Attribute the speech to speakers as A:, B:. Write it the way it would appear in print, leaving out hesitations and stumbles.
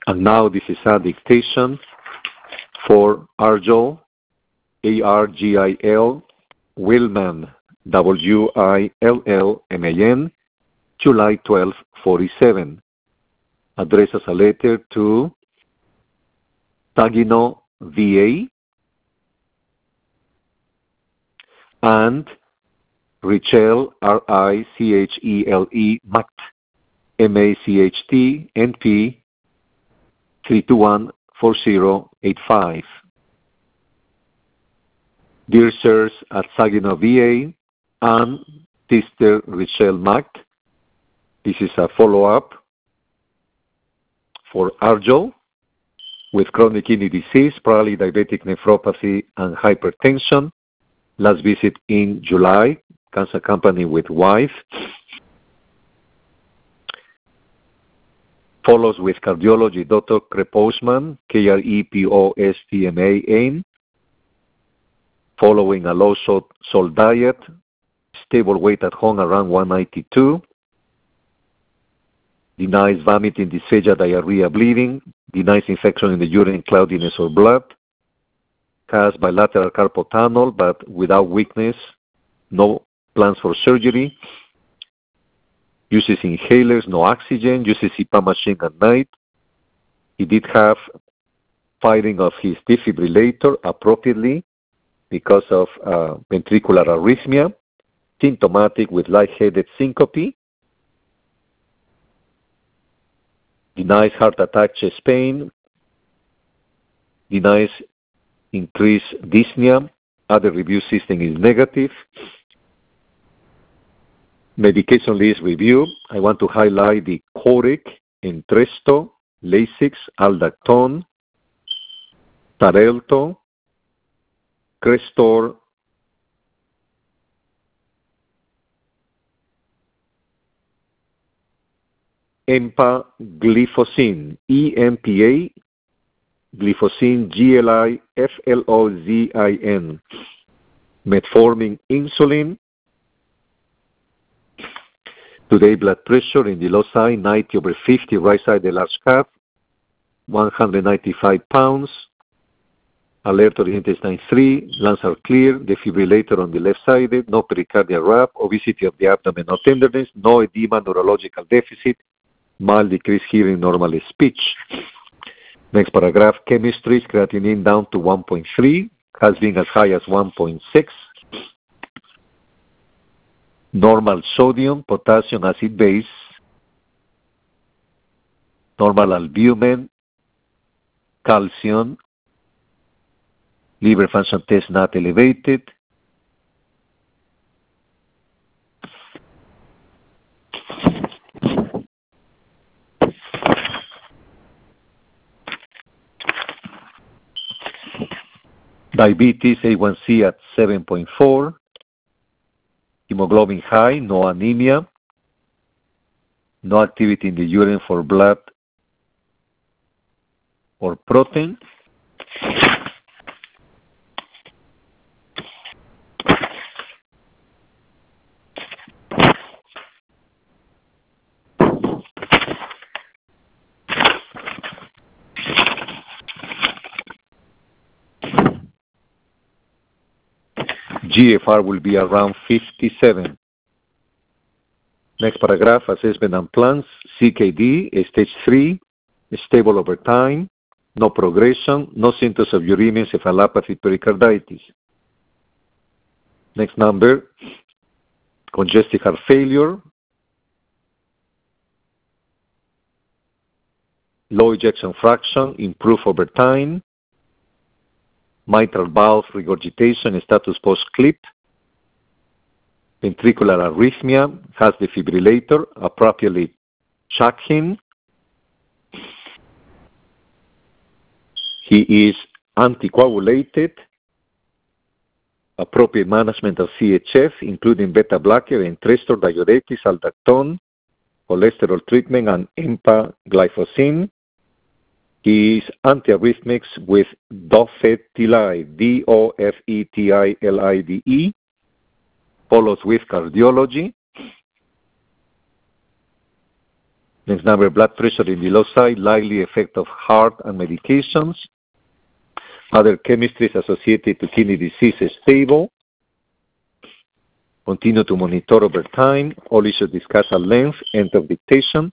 A: And now this is a dictation for Argil, Argil, Willman, Willman, July 12, 47. Addresses a letter to Saginaw, VA, and Richelle, Richele, Macht, Macht, NP 3214085. Dear Sirs at Saginaw, VA, and Sister Richelle Macht, this is a follow-up for Argil with chronic kidney disease, probably diabetic nephropathy and hypertension. Last visit in July, comes accompanied with wife. Follows with cardiology, Dr. Krepostman, Krepostman, following a low salt diet, stable weight at home around 192, denies vomiting, dysphagia, diarrhea, bleeding, denies infection in the urine, cloudiness or blood, has bilateral carpal tunnel but without weakness, no plans for surgery, uses inhalers, no oxygen, uses CPAP machine at night. He did have firing of his defibrillator appropriately because of ventricular arrhythmia, symptomatic with lightheaded syncope, denies heart attack, chest pain, denies increased dyspnea, other review system is negative. Medication list review, I want to highlight the Coric, Entresto, Lasix, Aldactone, Tarelto, Crestor, Empagliflozin, EMPA, gliflozin, GLIFLOZIN, metformin, insulin. Today, blood pressure in the low side, 90/50, right side, the large calf, 195 pounds. Alert oriented intestine 3, lungs are clear, defibrillator on the left side, no pericardial wrap, obesity of the abdomen, no tenderness, no edema, neurological deficit, mild decreased hearing, normal speech. Next paragraph, chemistry, creatinine down to 1.3, has been as high as 1.6. Normal sodium, potassium, acid base, normal albumin, calcium, liver function test not elevated. Diabetes, A1C at 7.4. Hemoglobin high, no anemia. No activity in the urine for blood or protein. GFR will be around 57. Next paragraph, assessment and plans. CKD, stage 3, stable over time, no progression, no symptoms of uremia, encephalopathy, pericarditis. Next number, congestive heart failure, low ejection fraction, improve over time, mitral valve regurgitation, status post-clip, ventricular arrhythmia, has defibrillator, appropriately shock him. He is anticoagulated, appropriate management of CHF, including beta blocker, Entresto, diuretics, Aldactone, cholesterol treatment, and empagliflozin. He is antiarrhythmics with dofetilide, DOFETILIDE, follows with cardiology. Next number, blood pressure in the left side, likely effect of heart and medications. Other chemistries associated to kidney disease is stable. Continue to monitor over time. All issues discussed at length. End of dictation.